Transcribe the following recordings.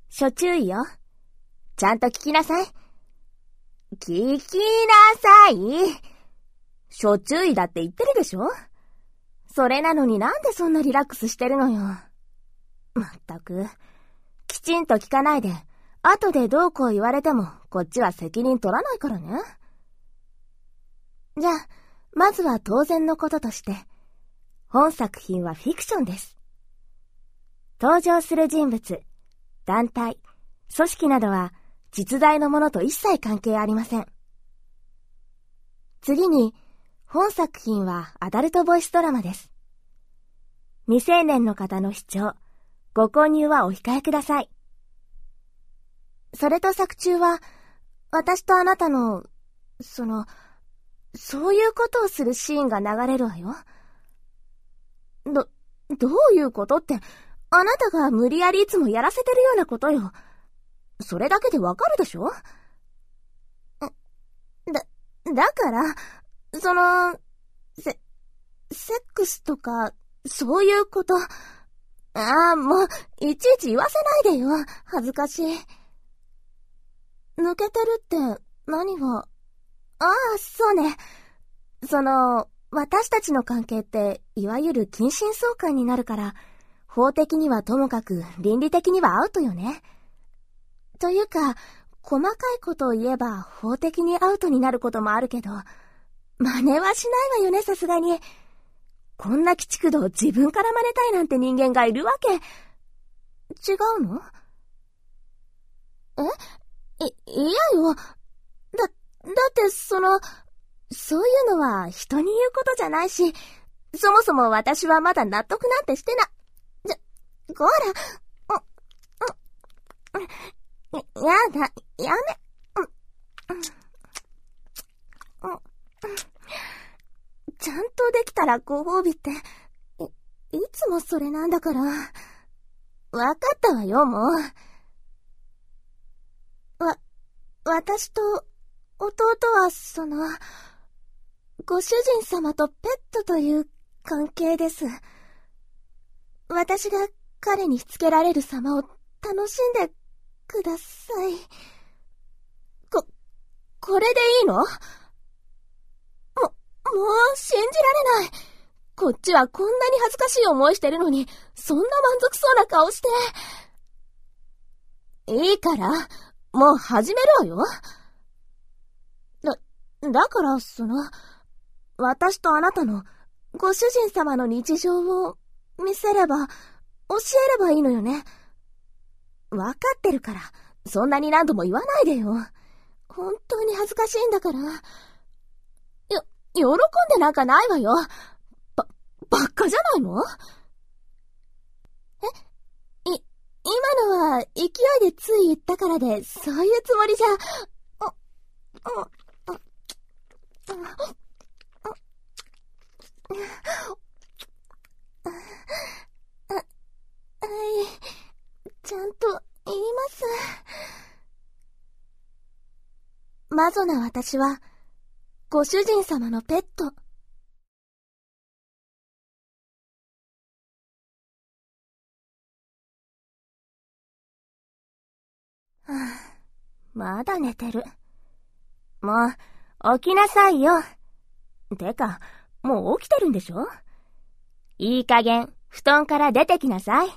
諸注意よ。ちゃんと聞きなさい。聞きなさい。諸注意だって言ってるでしょ？それなのになんでそんなリラックスしてるのよ。まったく。きちんと聞かないで、後でどうこう言われても、こっちは責任取らないからね。じゃあ、まずは当然のこととして、本作品はフィクションです。登場する人物、団体、組織などは実在のものと一切関係ありません。次に、本作品はアダルトボイスドラマです。未成年の方の視聴、ご購入はお控えください。それと作中は、私とあなたの、そういうことをするシーンが流れるわよ。どういうことって、あなたが無理やりいつもやらせてるようなことよ。それだけでわかるでしょ？だから、セックスとか、そういうこと。ああ、もう、いちいち言わせないでよ。恥ずかしい。抜けてるって何が？ああ、そうね。私たちの関係って、いわゆる近親相関になるから、法的にはともかく倫理的にはアウトよね。というか、細かいことを言えば法的にアウトになることもあるけど、真似はしないわよね、さすがに。こんな鬼畜度を自分から真似たいなんて人間がいるわけ。違うの？いやよ。だってそういうのは人に言うことじゃないし、そもそも私はまだ納得なんてしてこら、やだ、やめ。ちゃんとできたらご褒美って、いつもそれなんだから。わかったわよ、もう。私と弟はご主人様とペットという関係です。私が彼にしつけられる様を楽しんでください。これでいいの？もう信じられない。こっちはこんなに恥ずかしい思いしてるのに、そんな満足そうな顔して。いいから、もう始めるわよ。だから私とあなたのご主人様の日常を見せれば、教えればいいのよね。わかってるから、そんなに何度も言わないでよ。本当に恥ずかしいんだから。喜んでなんかないわよ。ばっかじゃないの？今のは勢いでつい言ったからで、そういうつもりじゃ。ちゃんと言います。マゾな私は、ご主人様のペット。まだ寝てる。もう、起きなさいよ。てか、もう起きてるんでしょ？いい加減、布団から出てきなさい。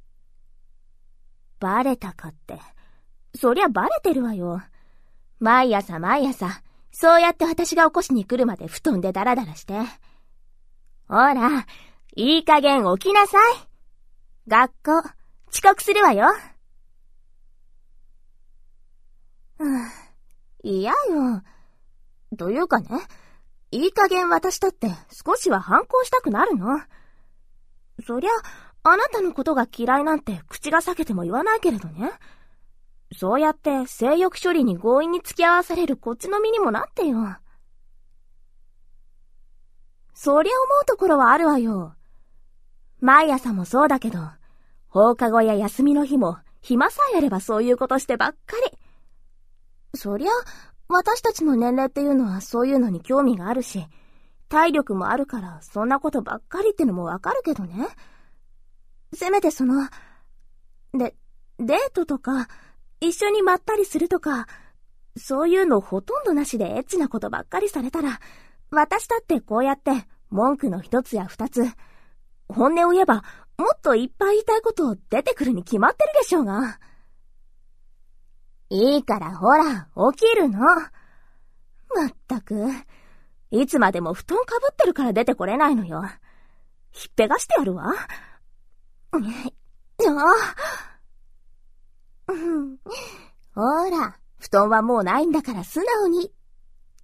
バレたかって。そりゃバレてるわよ。毎朝、そうやって私が起こしに来るまで布団でダラダラして。ほら、いい加減起きなさい。学校、遅刻するわよ。嫌よ。というかね、いい加減私だって少しは反抗したくなるの。そりゃ、あなたのことが嫌いなんて口が裂けても言わないけれどね。そうやって性欲処理に強引に付き合わされるこっちの身にもなってよ。そりゃ思うところはあるわよ。毎朝もそうだけど、放課後や休みの日も暇さえあればそういうことしてばっかり。そりゃ、私たちの年齢っていうのはそういうのに興味があるし、体力もあるからそんなことばっかりってのもわかるけどね。せめてデートとか、一緒にまったりするとか、そういうのほとんどなしでエッチなことばっかりされたら、私だってこうやって文句の一つや二つ、本音を言えばもっといっぱい言いたいこと出てくるに決まってるでしょうが。いいからほら、起きるの。まったく、いつまでも布団かぶってるから出てこれないのよ。ひっぺがしてやるわ。ほら、布団はもうないんだから素直に。って、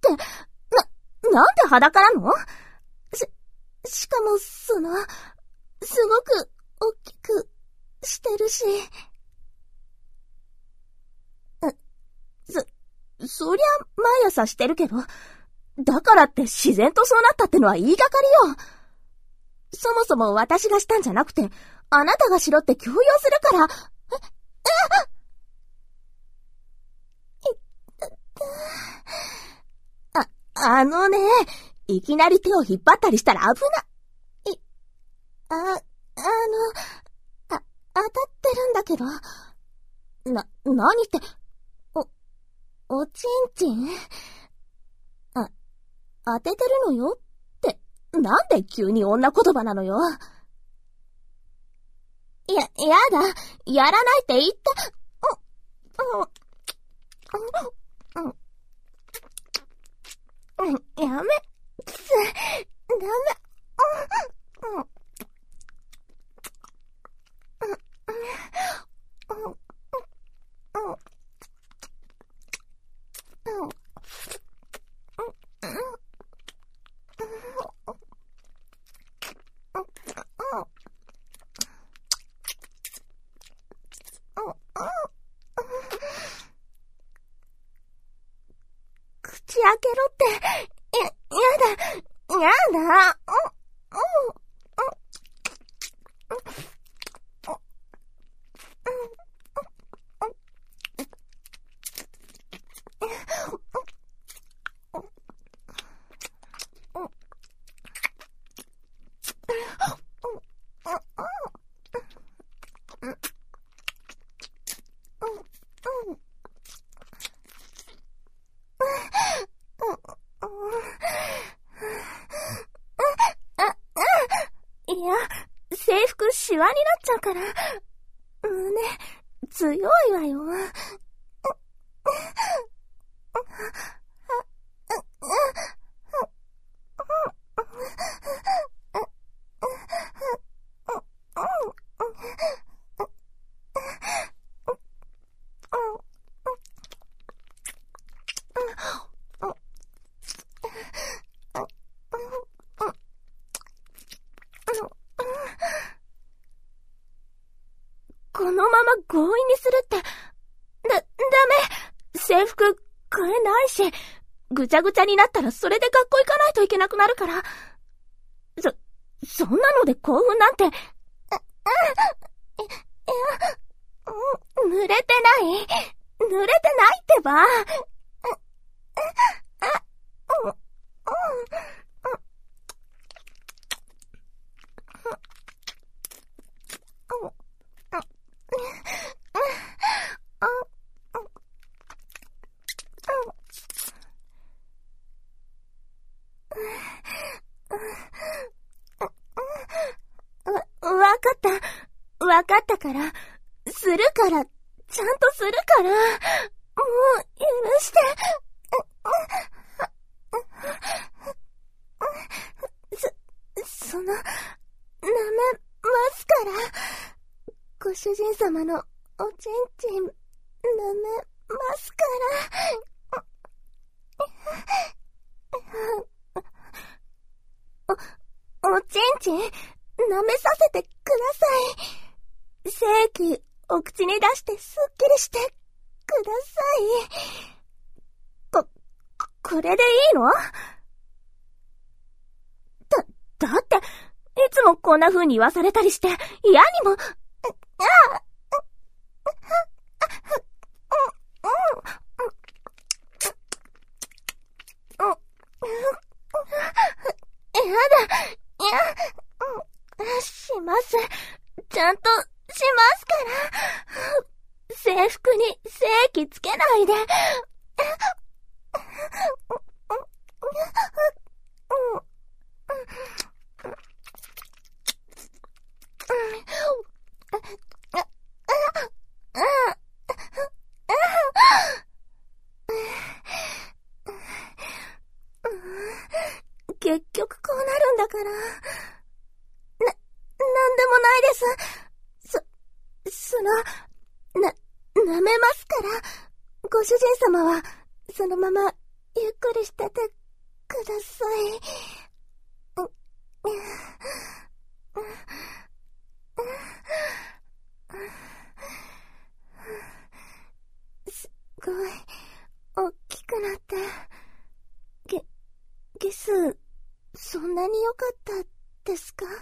なんで裸なの？しかも、すごく、大きく、してるし。そりゃ、毎朝してるけど、だからって自然とそうなったってのは言いがかりよ。そもそも私がしたんじゃなくて、あなたがしろって強要するから、いきなり手を引っ張ったりしたら危な。当たってるんだけど。何って、おちんちん？当ててるのよって、なんで急に女言葉なのよ。やだ、やらないって言った。やめ、ダメ。口開けろって、やだ。いや、制服シワになっちゃうから、胸、強いわよ。このまま強引にするって、ダメ。制服買えないし、ぐちゃぐちゃになったらそれで学校行かないといけなくなるから。そんなので興奮なんて。濡れてないってば。わかったから、するから、ちゃんとするから、もう、許して。舐めますから。ご主人様のおちんちん、舐めますから。おちんちん、舐めさせてください。精液、お口に出してすっきりしてください。これでいいの？だって、いつもこんな風に言わされたりして、嫌にも、します。ちゃんとしますから。 制服に正規つけないで。結局こうなるんだから。なんでもないです。舐めますから。ご主人様は、そのまま、ゆっくりしててください。すごい、大きくなって、ゲス、そんなに良かったですか？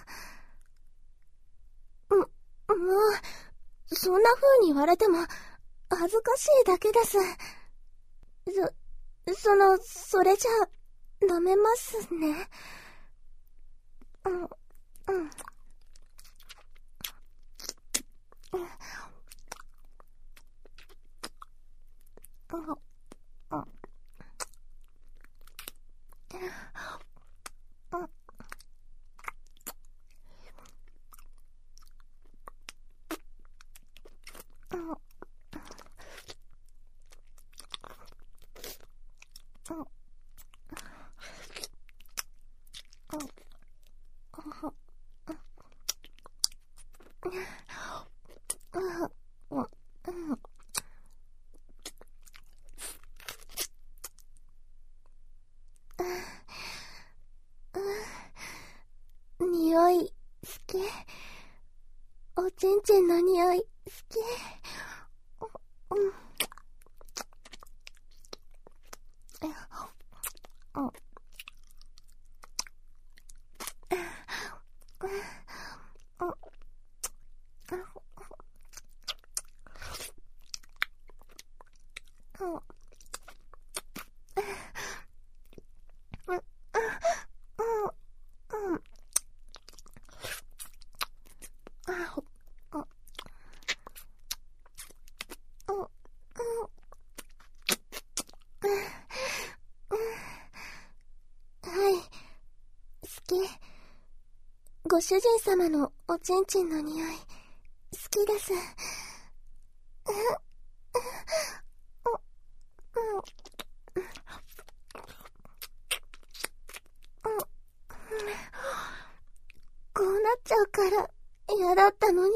もう、そんな風に言われても、恥ずかしいだけです。それじゃ、ダメますね。匂い、好き。おちんちんの匂い、好き。ご主人様のおちんちんの匂い、好きです。こうなっちゃうから嫌だったのに。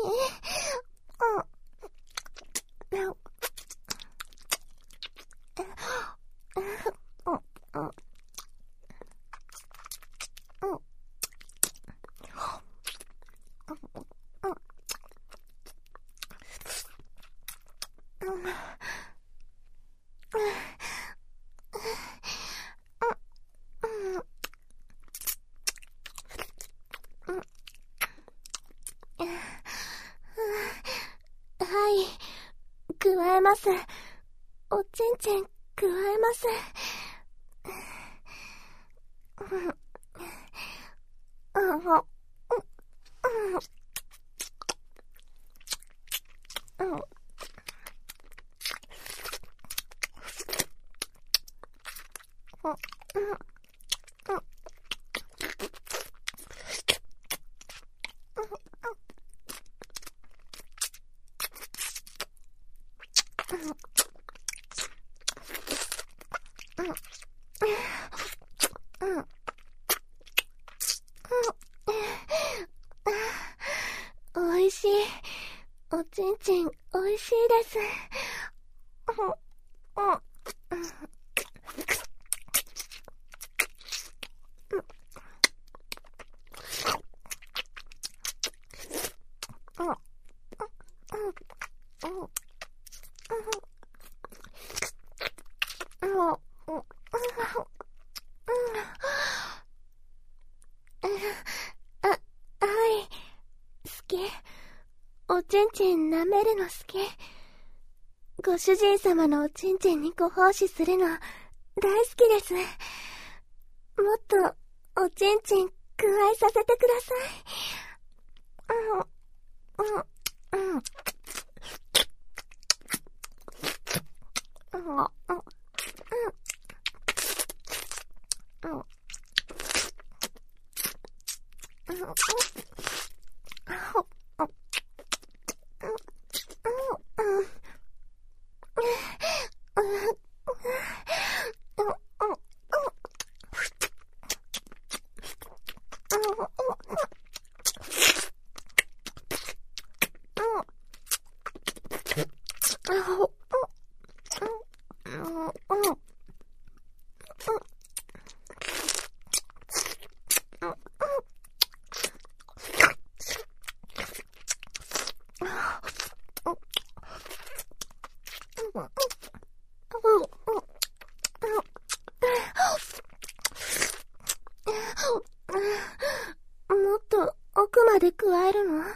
はい、加えます。おちんちん加えます。おいしい。おちんちんおいしいです。はい、好き。おちんちん舐めるの好き。ご主人様のおちんちんにご奉仕するの大好きです。もっとおちんちん加えさせてください。 もっと奥まで加えるの？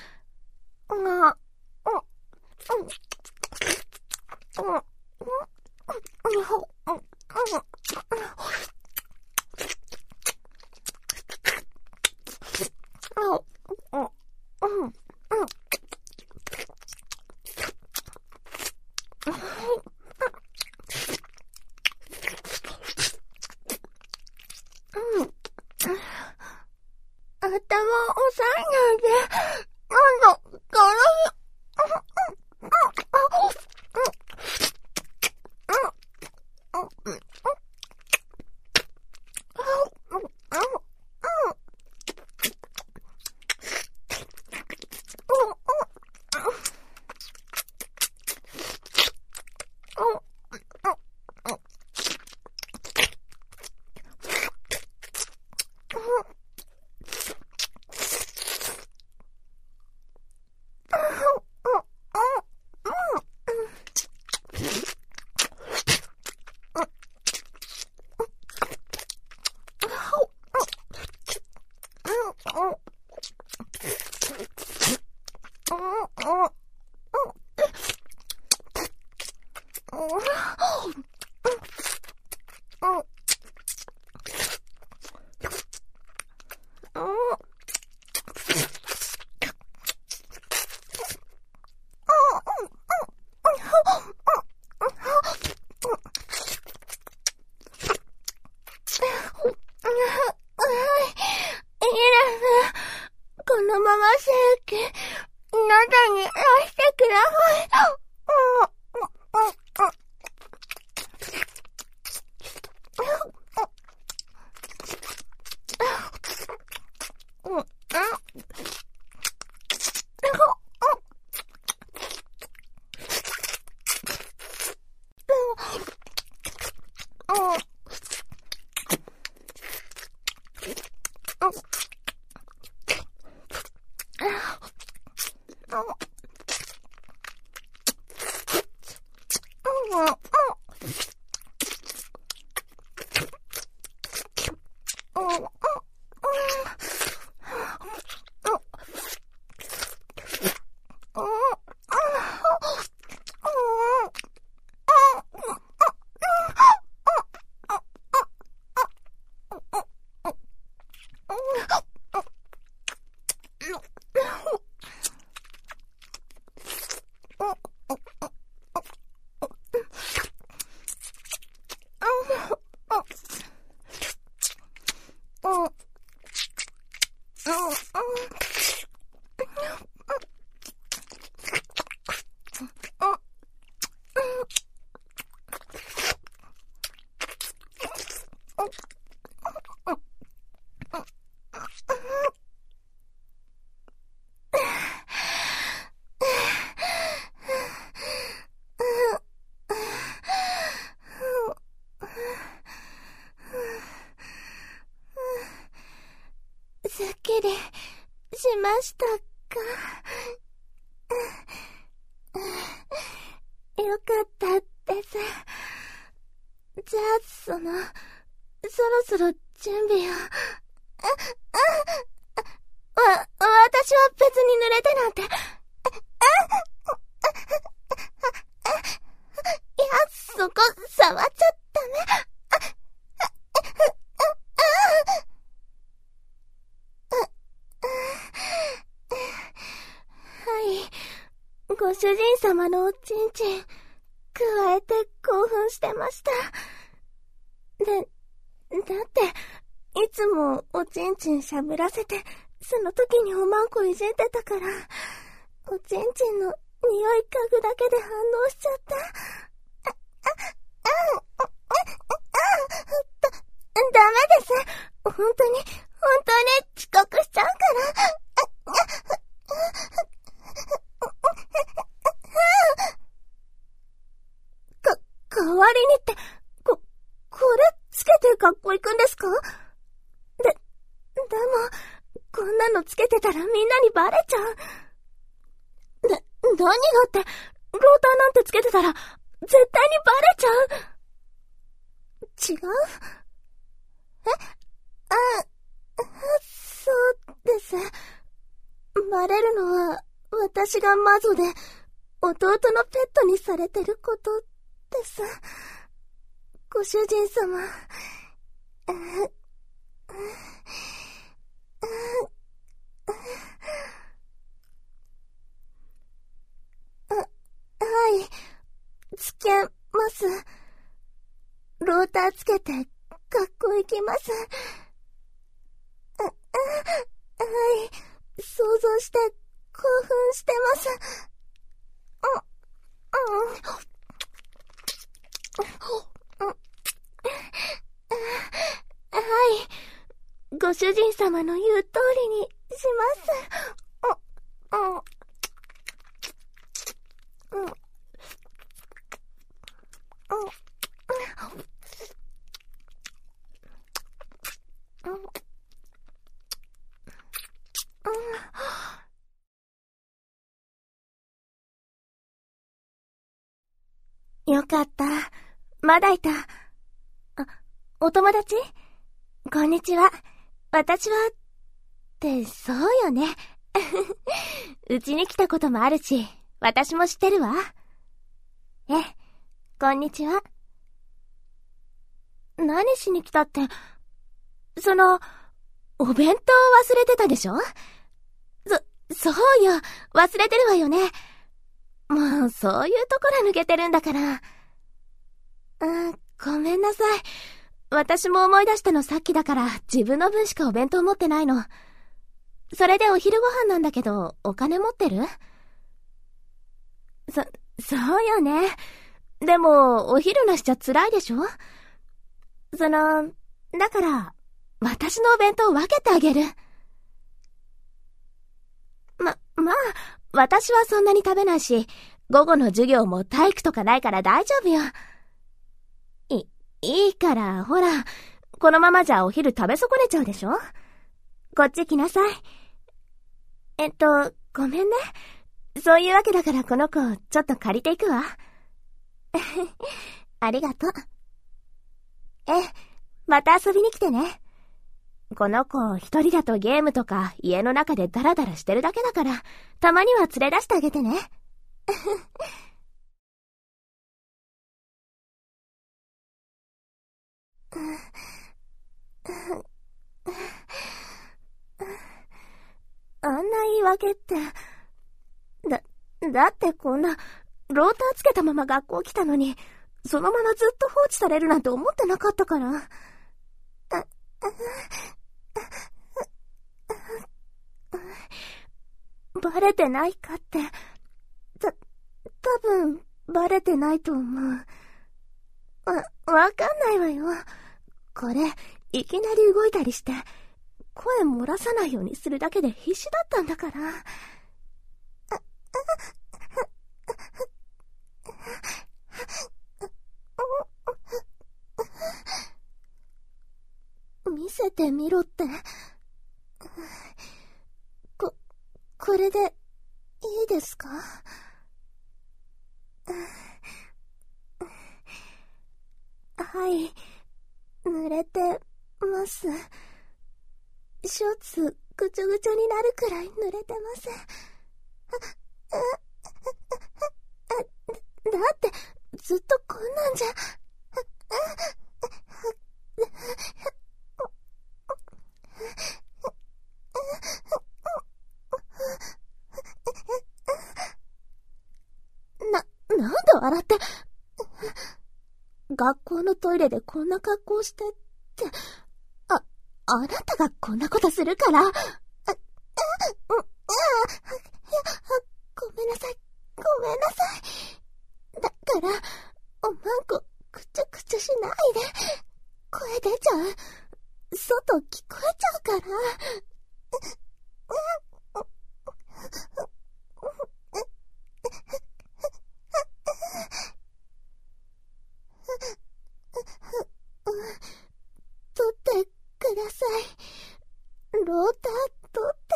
頭を押さえないで。なんだ、辛い。このまま正規、喉に出してください。すっきりしましたか？よかったです。じゃあ、そろそろ準備を。私は別に濡れてなんて。いや、そこ触っちゃダメ。はい、ご主人様のおちんちん、 加えて興奮してました。だっていつもおちんちんしゃぶらせて、その時におまんこいじってたから、おちんちんの匂い嗅ぐだけで反応しちゃった。ダメです。本当に遅刻しちゃうから。代わりにって、これつけて学校行くんですか？でも、こんなのつけてたらみんなにバレちゃう。何がって、ローターなんてつけてたら、絶対にバレちゃう。違う？そうです。バレるのは、私が魔女で、弟のペットにされてることです。ご主人様。はい。つけます。ローターつけて学校行きます。はい。想像して興奮してます。はい。ご主人様の言う通りにします。よかった。まだいた。お友達？こんにちは。私は、ってそうよね。うちに来たこともあるし、私も知ってるわ。こんにちは。何しに来たって、お弁当忘れてたでしょ？そうよ、忘れてるわよね。もう、そういうところ抜けてるんだから。ごめんなさい。私も思い出したのさっきだから、自分の分しかお弁当持ってないの。それでお昼ご飯なんだけど、お金持ってる？そうよね。でも、お昼なしちゃ辛いでしょ？だから、私のお弁当分けてあげる。まあ、私はそんなに食べないし、午後の授業も体育とかないから大丈夫よ。いいから、ほら、このままじゃお昼食べ損ねちゃうでしょ？こっち来なさい。ごめんね。そういうわけだからこの子、ちょっと借りていくわ。ありがとう。また遊びに来てね。この子一人だとゲームとか家の中でダラダラしてるだけだから、たまには連れ出してあげてね。あんな言い訳って。だってこんな、ローターつけたまま学校来たのに、そのままずっと放置されるなんて思ってなかったから。バレてないかって、多分、バレてないと思う。わかんないわよ。これ、いきなり動いたりして、声漏らさないようにするだけで必死だったんだから。見せてみろって。これで、いいですか？はい、濡れてます。ショーツぐちょぐちょになるくらい濡れてます。だってずっとこんなんじゃ。なんで笑って、 学校のトイレでこんな格好してって、あなたがこんなことするから。ごめんなさい、ごめんなさい。だから、おまんこ、くちゃくちゃしないで。声出ちゃう。外聞こえちゃうから。取ってください。ローター取って。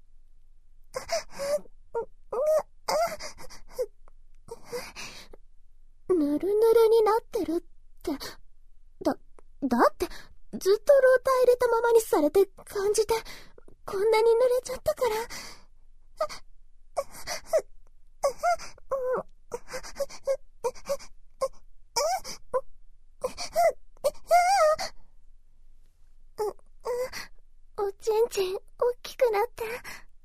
ぬるぬるになってるって。だってずっとローター入れたままにされて感じて、こんなに濡れちゃったから。おちんちん大きくなって。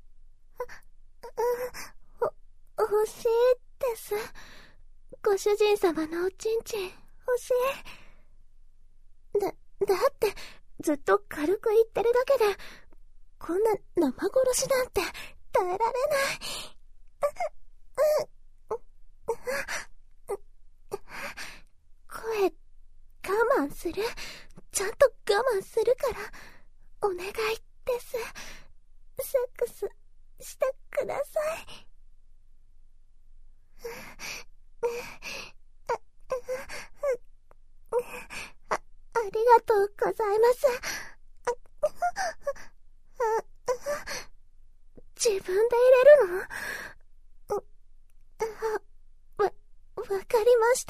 欲しいです。ご主人様のおちんちん欲しい。だってずっと軽く言ってるだけで、こんな生殺しなんて耐えられない。声我慢する。ちゃんと我慢するから、お願いです。セックスしてください。ありがとうございます。自分で入れるの？わかりました。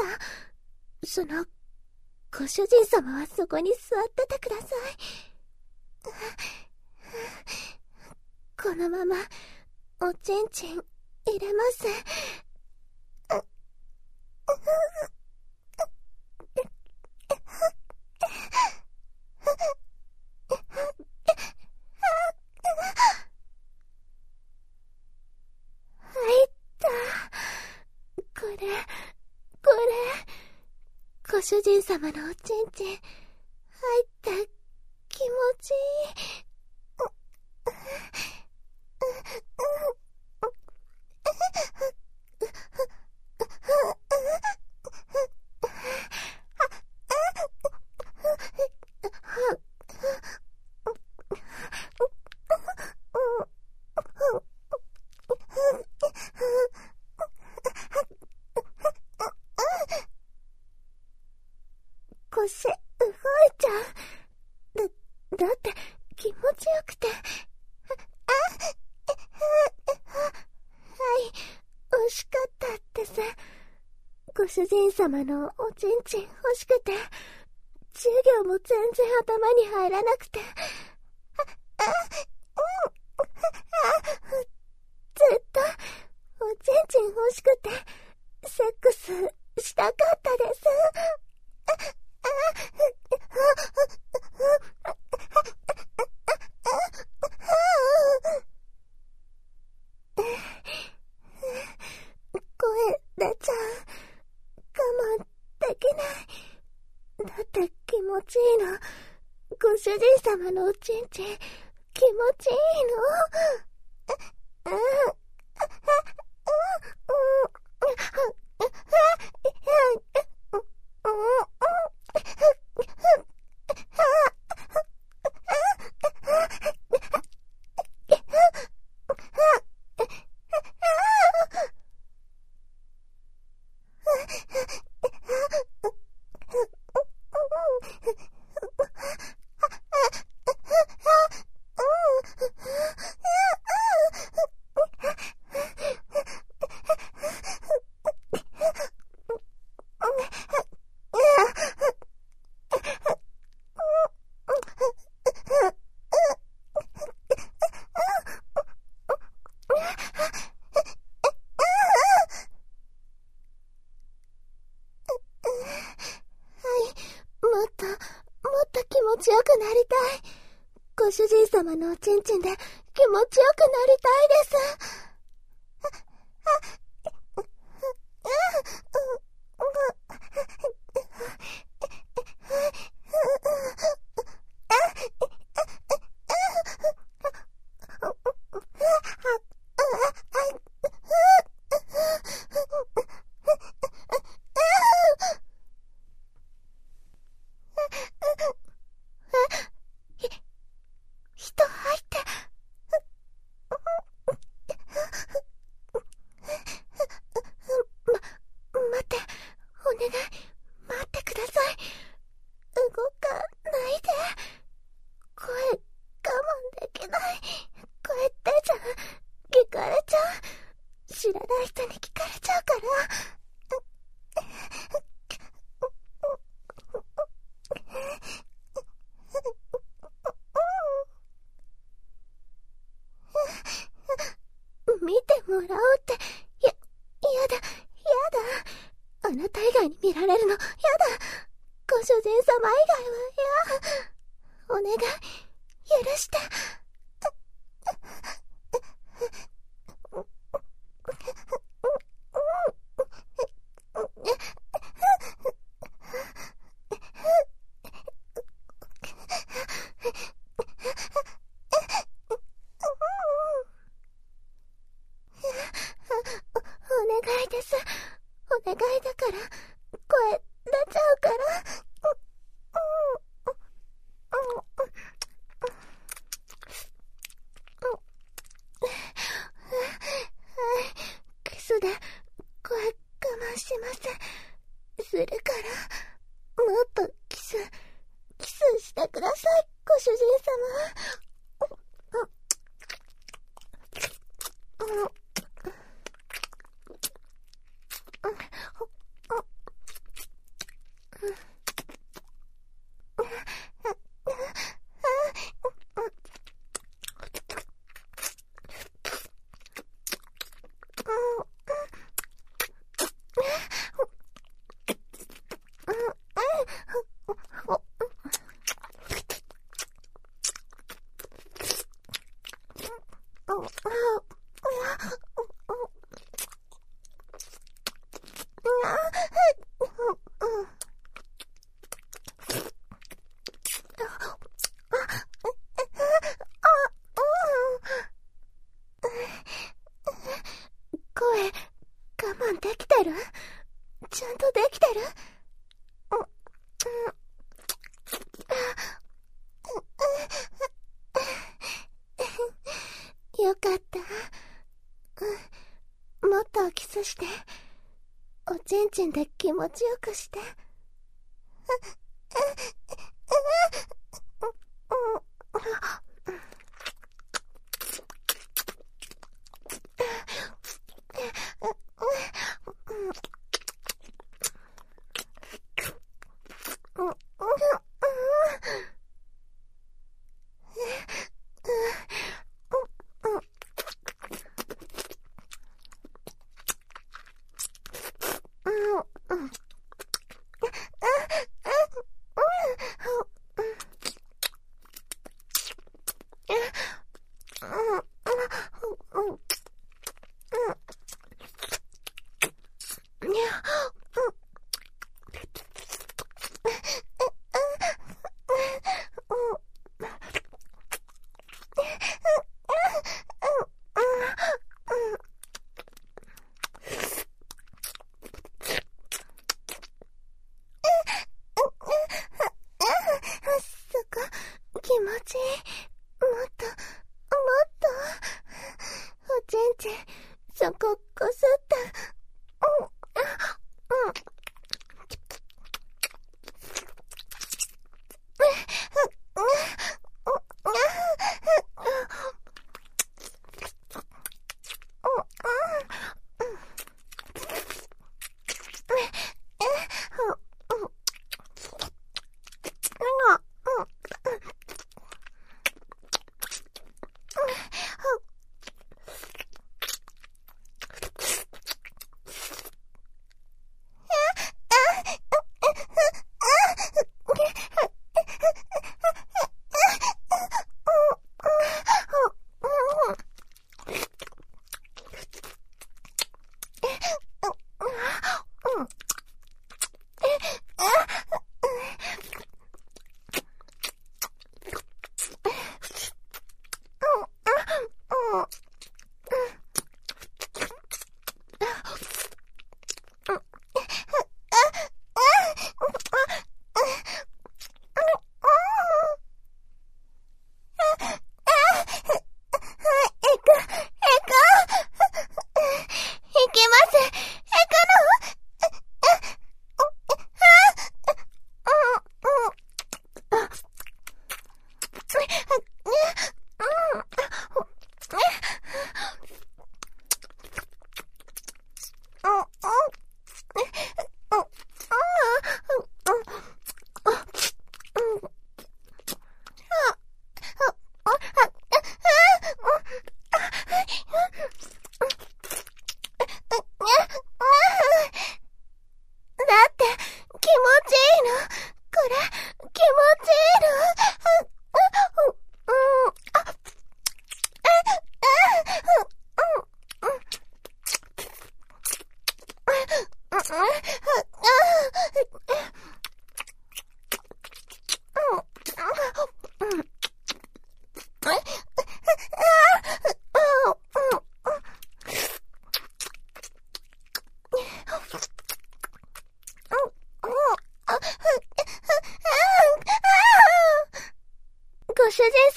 ご主人様はそこに座っててください。このまま、おちんちん入れます。入った。これ、ご主人様のおちんちん、入った気持ちいい。腰動いちゃう。だって気持ちよくて。はい、惜しかったです。ご主人様のおちんちん欲しくて、授業も全然頭に入らなくて。ずっとおちんちん欲しくて、セックスしたかったです。声出ちゃう。我慢できない。だって気持ちいいの。ご主人様のおちんちん、気持ちいいの。もちよくなりたい。ご主人様のおちんちんで気持ちよくなりたいです。 あなた以外に見られるの、やだ。ご主人様以外はお願い、許して。お願いです。お願いだから、声出ちゃうから。キスで声我慢しません。するから、もっとキスしてください、ご主人様。声我慢できてる？ちゃんとできてる？よかった。もっとキスして、おちんちんで気持ちよくして。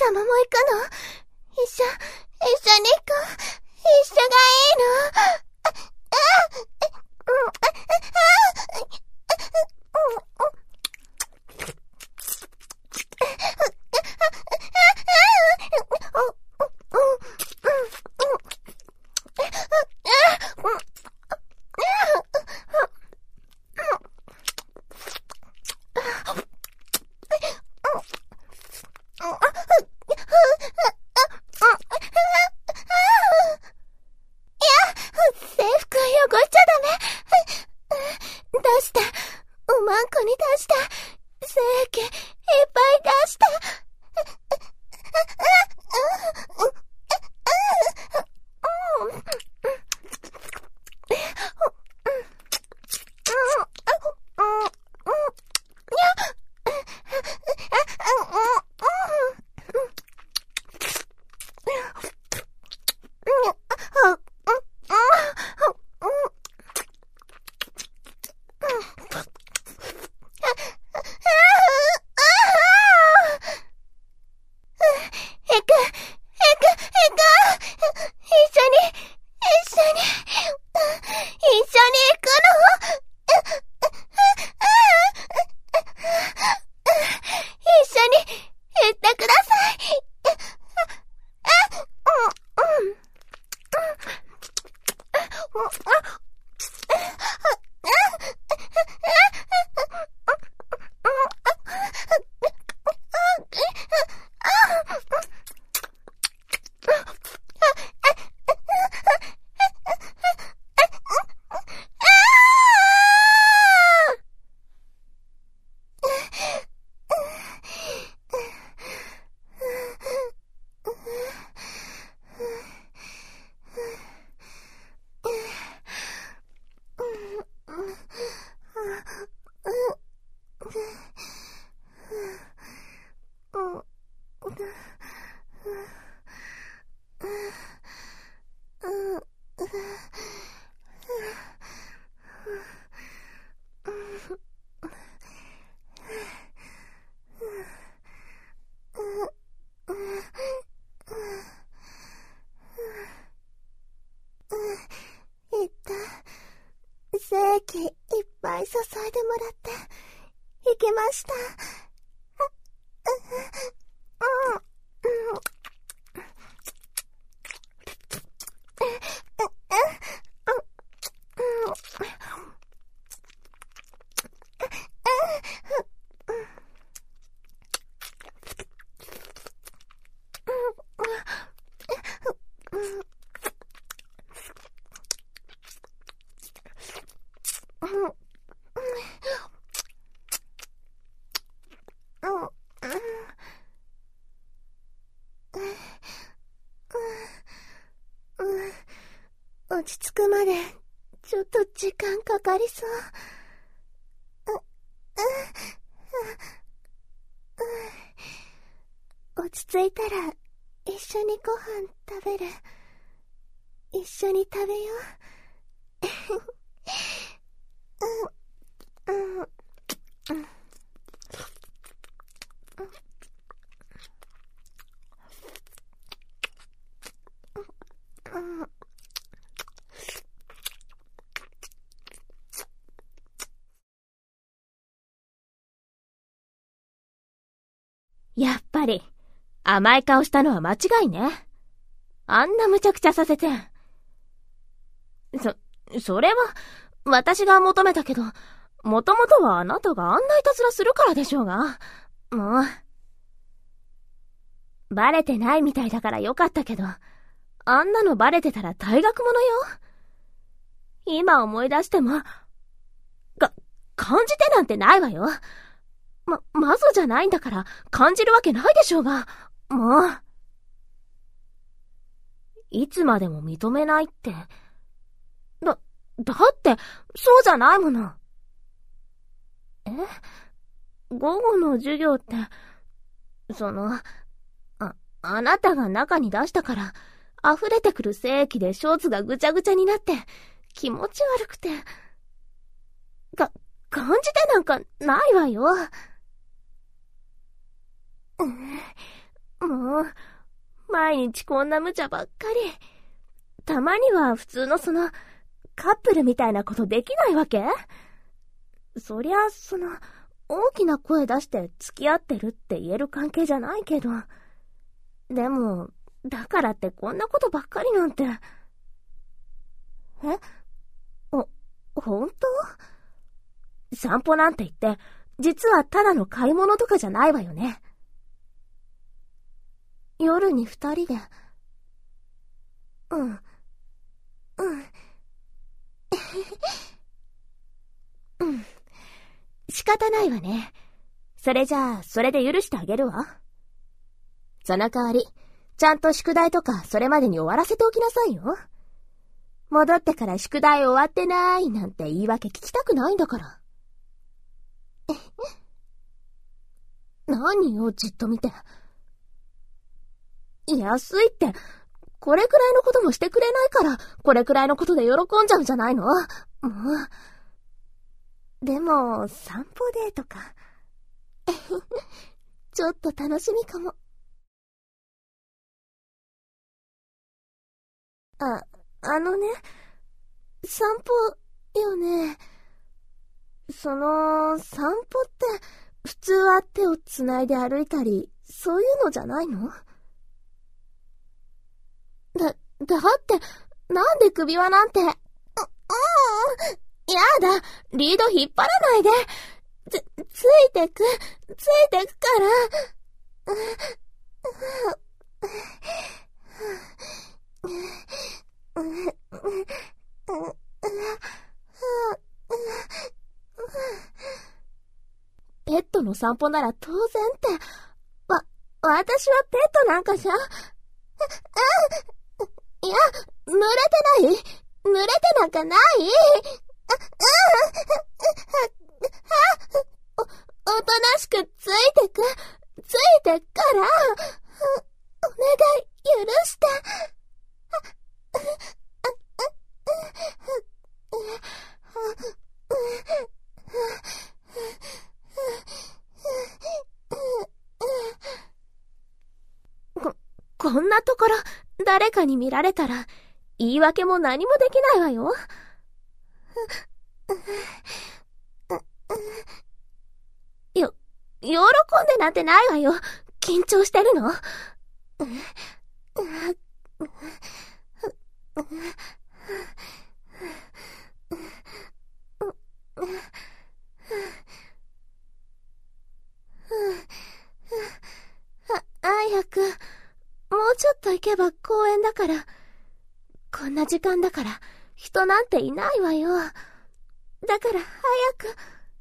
様も行くの？一緒に行こう。一緒がいいの？精液いっぱい注いでもらって行きました。落ち着くまでちょっと時間かかりそう。落ち着いたら一緒にご飯食べる。一緒に食べよう。 やっぱり、甘い顔したのは間違いね。あんな無茶苦茶させて。それは、私が求めたけど、もともとはあなたがあんないたずらするからでしょうが。もう。バレてないみたいだからよかったけど、あんなのバレてたら退学者よ。今思い出しても、感じてなんてないわよ。マゾじゃないんだから感じるわけないでしょうが、もう。いつまでも認めないって。だってそうじゃないもの。午後の授業って、あなたが中に出したから溢れてくる精液でショーツがぐちゃぐちゃになって気持ち悪くて。感じてなんかないわよ。 もう、毎日こんな無茶ばっかり。たまには普通のカップルみたいなことできないわけ？そりゃ、大きな声出して付き合ってるって言える関係じゃないけど。でも、だからってこんなことばっかりなんて。ほんと？散歩なんて言って、実はただの買い物とかじゃないわよね。夜に二人で。仕方ないわね。それじゃあ、それで許してあげるわ。その代わり、ちゃんと宿題とかそれまでに終わらせておきなさいよ。戻ってから宿題終わってないなんて言い訳聞きたくないんだから。何よ、じっと見て。安いって、これくらいのこともしてくれないから、これくらいのことで喜んじゃうんじゃないの？もう。でも、散歩デートか。ちょっと楽しみかも。散歩よね。散歩って普通は手をつないで歩いたり、そういうのじゃないの？だってなんで首輪なんて。やだ、リード引っ張らないで。ついてくから。ペットの散歩なら当然って。私はペットなんかじゃ。いや、濡れてなんかない。おとなしくついてくから。お願い、許して。こんなところ、誰かに見られたら、言い訳も何もできないわよ。喜んでなんてないわよ。緊張してるの？早く、もうちょっと行けば公園だから。こんな時間だから、人なんていないわよ。だから早く。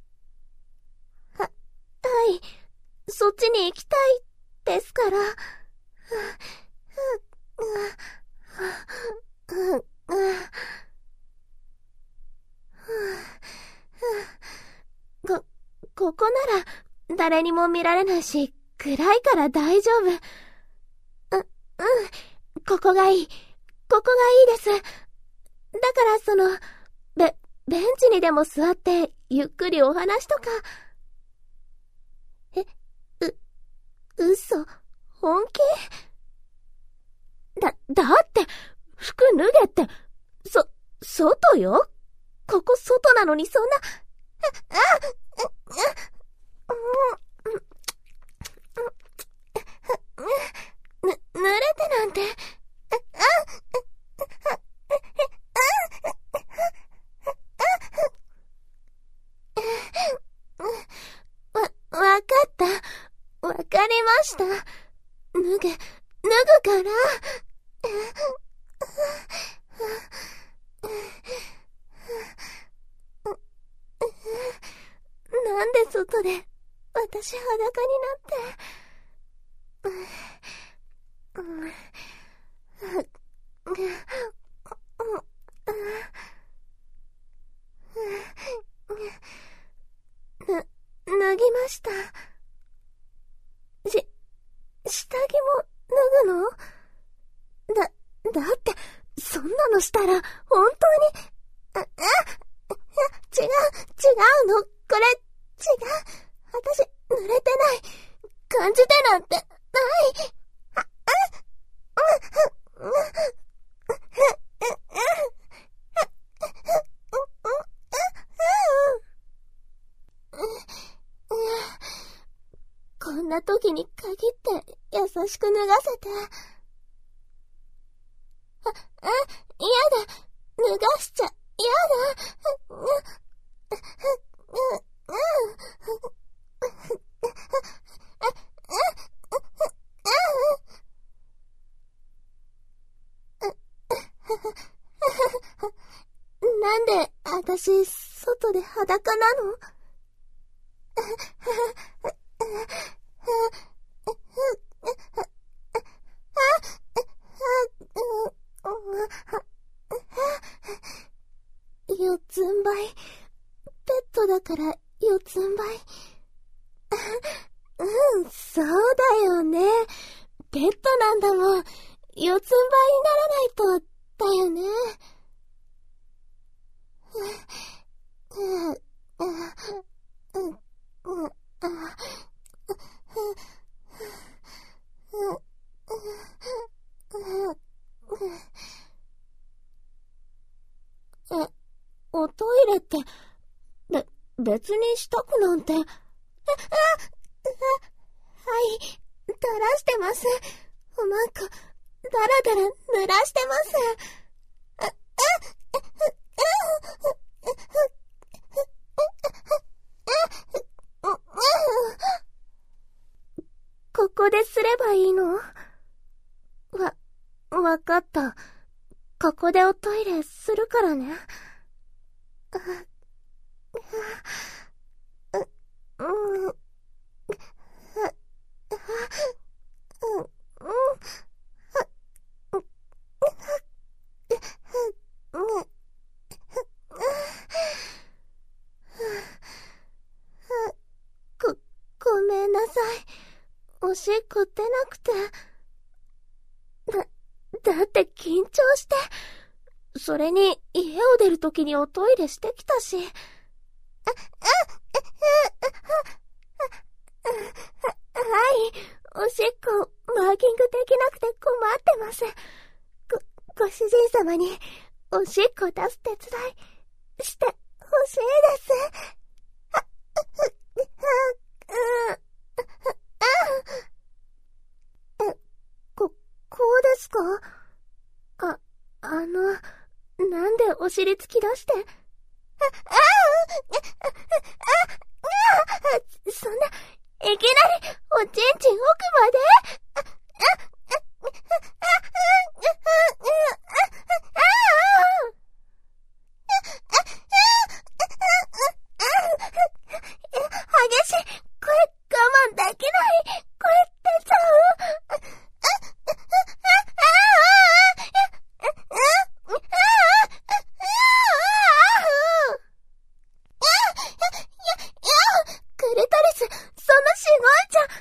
はい、そっちに行きたいですから。ここなら誰にも見られないし、暗いから大丈夫。ここがいい。ここがいいです。だからベンチにでも座ってゆっくりお話とか。嘘？本気？だって服脱げって、外よ？ここ外なのにそんな。濡れてなんて。わかった。わかりました。脱ぐから。なんで外で私裸になって。脱ぎました。下着も脱ぐの？だって、そんなのしたら、本当に。違うの。これ、違う。私、濡れてない。感じてなんて、ない。 こんな時に限って優しく脱がせて。嫌だ。脱がしちゃ、嫌だ。なんで、私、外で裸なの？四つん這い。ペットだから四つん這い。そうだよね。ペットなんだもん。四つん這いにならないと、だよね。おトイレって、別にしたくなんて。はい、垂らしてます。なんか、だらだら濡らしてます。ここですればいいの？わかった。ここでおトイレするからね。ごめんなさい。おしっこ出なくて。だって緊張して。それに、家を出るときにおトイレしてきたし。はい、おしっこ、マーキングできなくて困ってます。ご主人様に、おしっこ出す手伝い、してほしいです。こうですか？なんでお尻突き出して？そんな、いきなり、おちんちん奥まで？激しい。これ我慢できない。これ出ちゃう。クリトリス、そんなしごいじゃん。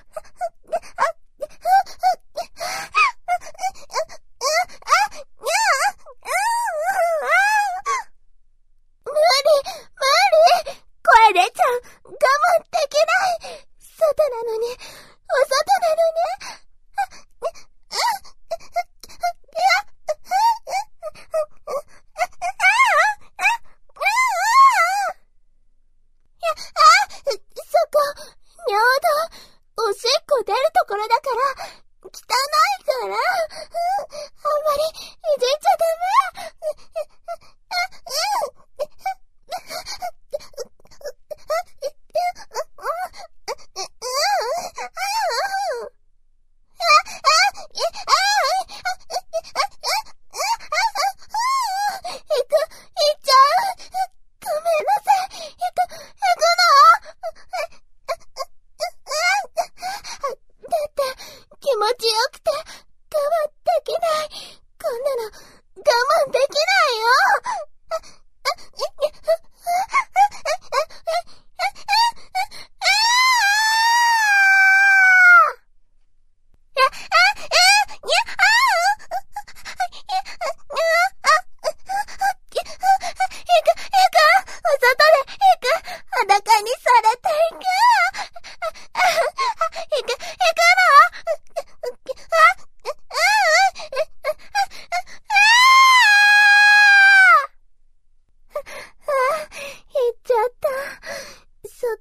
無理。声出ちゃう。我慢できない。外なのに、お外なのに。そこ、尿道、おしっこ出るところだから、汚いから、あんまりいじっちゃダメ。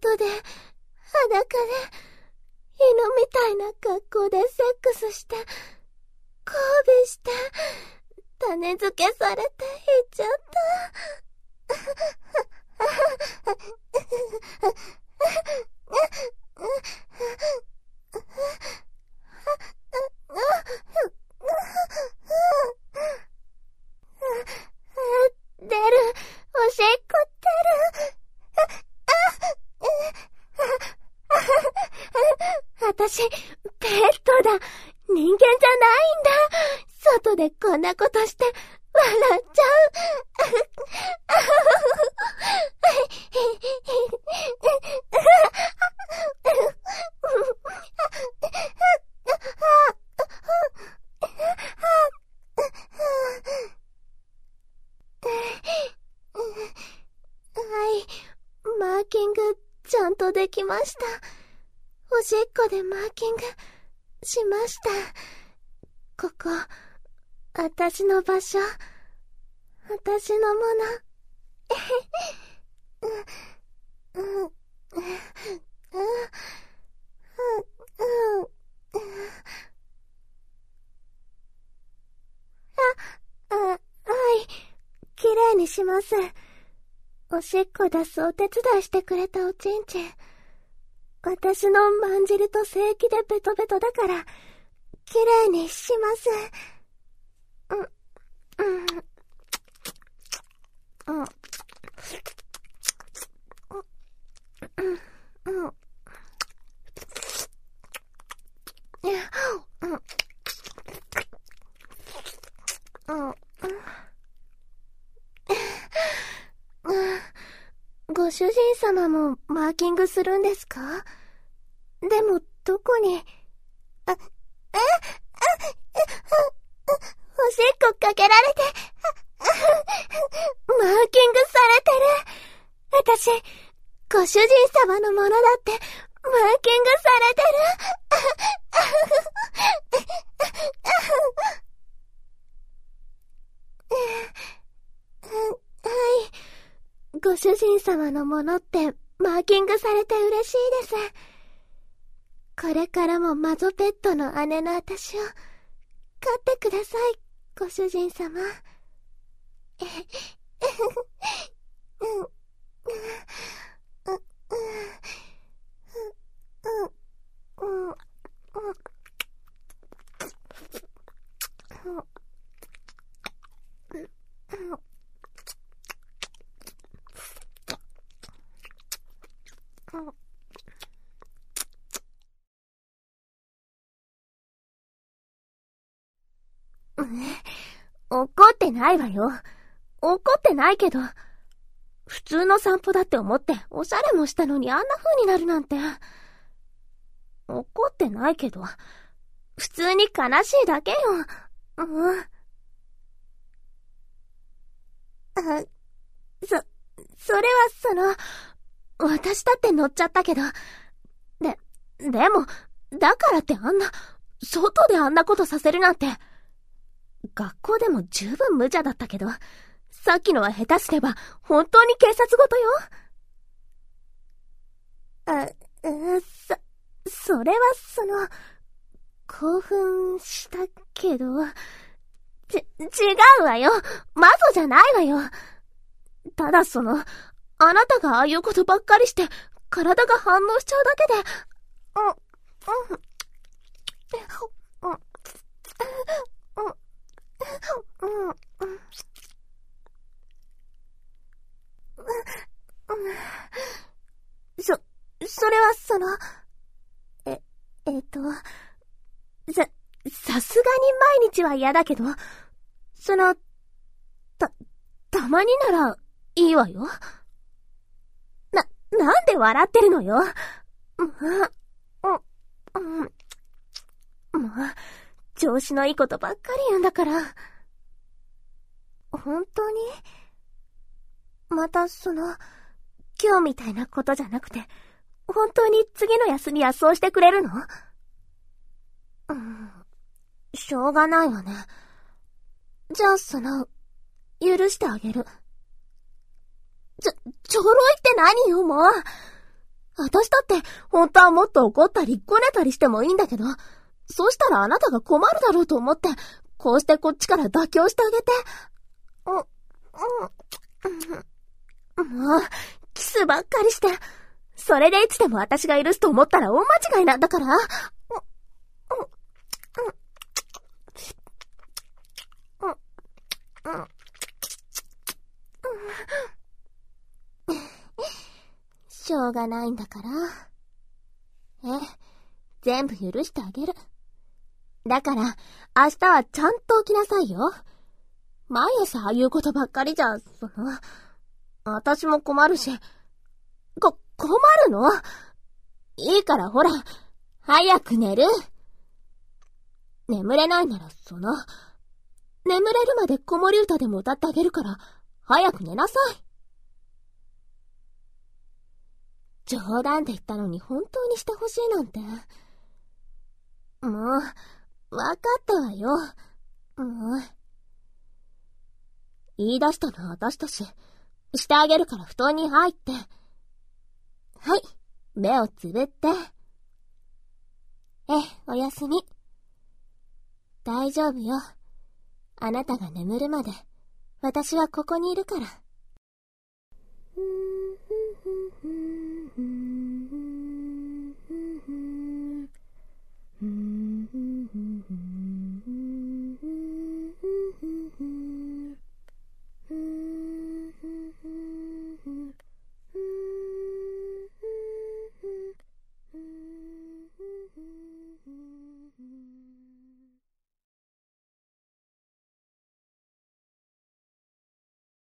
外で、裸で、犬みたいな格好でセックスして、交尾して、種付けされて行っちゃった。出る、おしっこ出る。私、ペットだ。人間じゃないんだ。外でこんなことして、笑っちゃう。はい、マーキングちゃんとできました。おしっこでマーキングしました。ここ、私の場所、私のもの。はい、きれいにします。おしっこ出すお手伝いしてくれたおちんちん。私のまんじりと精液でベトベトだから、きれいにします。ご主人様もマーキングするんですか？でも、どこに？おしっこかけられて、マーキングされてる。私、ご主人様のものだって、マーキングされてる。はい。ご主人様のものってマーキングされて嬉しいです。これからもマゾペットの姉の私を飼ってください、ご主人様。 怒ってないわよ。怒ってないけど、普通の散歩だって思っておしゃれもしたのにあんな風になるなんて。怒ってないけど、普通に悲しいだけよ。それは私だって乗っちゃったけど、でも、だからって外であんなことさせるなんて、学校でも十分無茶だったけど、さっきのは下手すれば本当に警察ごとよ。それは興奮したけど、違うわよ。マゾじゃないわよ。ただあなたがああいうことばっかりして、体が反応しちゃうだけで、それはさすがに毎日は嫌だけど、たまにならいいわよ。なんで笑ってるのよ。調子のいいことばっかり言うんだから。本当に？また今日みたいなことじゃなくて、本当に次の休みはそうしてくれるの？しょうがないわね。じゃあ許してあげる。ちょろいって何よ、もう。 私だって、本当はもっと怒ったり、ごねたりしてもいいんだけど、そうしたらあなたが困るだろうと思って、こうしてこっちから妥協してあげて。もう、キスばっかりして、それでいつでも私が許すと思ったら大間違いなんだから。しょうがないんだから。全部許してあげる。だから、明日はちゃんと起きなさいよ。毎朝ああいうことばっかりじゃ、私も困るし。困るの？いいからほら、早く寝る。眠れないなら眠れるまで子守歌でも歌ってあげるから、早く寝なさい。冗談で言ったのに本当にしてほしいなんて。もう、わかったわよ。もう。言い出したのは私だし、してあげるから布団に入って。はい、目をつぶって。おやすみ。大丈夫よ。あなたが眠るまで、私はここにいるから。